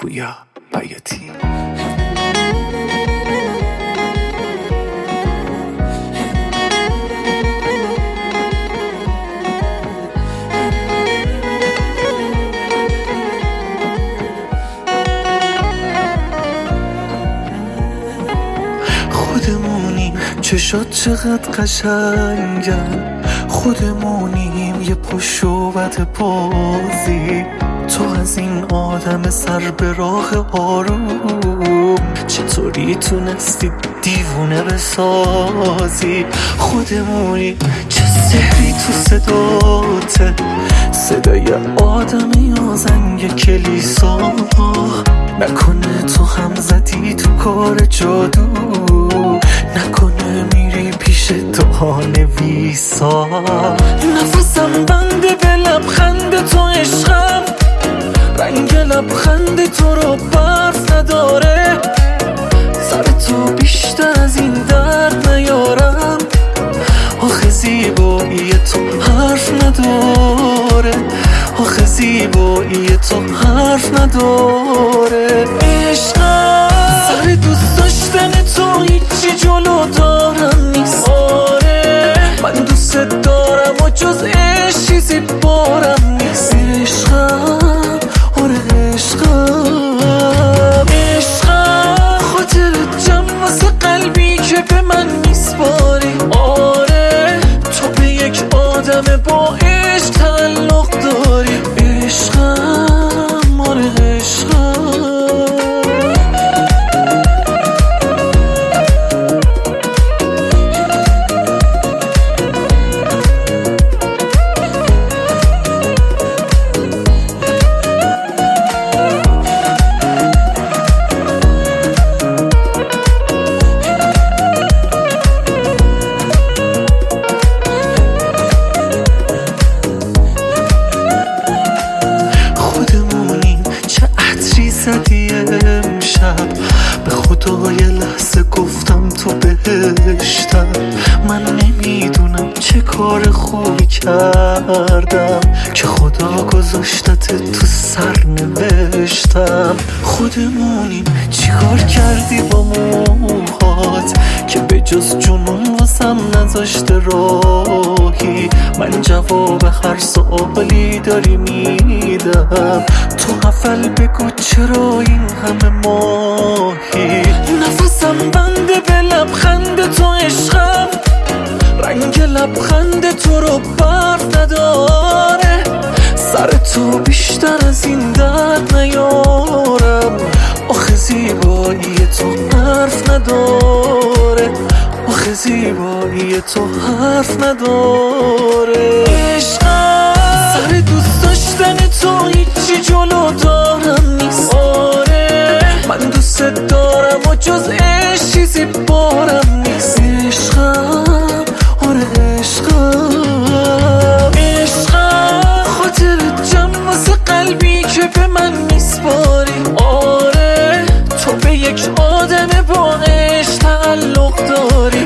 پویا بیاتی. خودمونیم چشات چقدر قشنگن، خودمونیم یه پشت و بد بازی. تو از این آدم سر به راه آروم چطوری تونستی دیوونه بسازی؟ خودمونی چه سحری تو صداته، صدای آدم یا زنگ کلیسا. نکنه تو هم زدی تو کار جادو، نکنه میری پیش دهانویسا. نفسم بنده به لبخند تو عشقم، رنگ لبخند تو رو برف نداره. سر تو بیشتر از این درد نیارم، آخه زیبایی تو حرف نداره، آخه زیبایی تو حرف نداره. عشقم سر دوست داشتن تو هیچی جلو دارم نیست. آره من دوست دارم و جز عشق چیزی بارم نیست. عشقم آره عشقم، عشقم خاطر جمع واسه قلبی که به من میسپاری. آره تو به یک آدم با عشق تعلق داری. عشقم آره عشقم. زدی امشب به خدا یه لحظه گفتم تو بهشتم. من نمیدونم چه کار خوبی کردم که خدا گذاشتت تو سرنوشتم. خودمونیم چیکار کردی با موهات که به جز جنون واسم نذاشته راهی؟ من جواب هر سوالی داری میدم، تو حفل بگو چرا این همه ماهی؟ نفسم بنده به لبخند تو عشقم، رنگ لبخند تو رو برف نداره. سر تو بیشتر از این درد نیارم، آخه زیبایی تو حرف نداره، آخه زیبایی تو حرف نداره. عشقم سر دوست داشتن تو هیچی جلو دارم نیست. آره من دوست دارم و جز عشق چیزی بارم نیست. عشقم آره عشقم، عشقم خاطر جمع واسه قلبی که به من میسپاری. آره تو به یک آدم با عشق تعلق داری.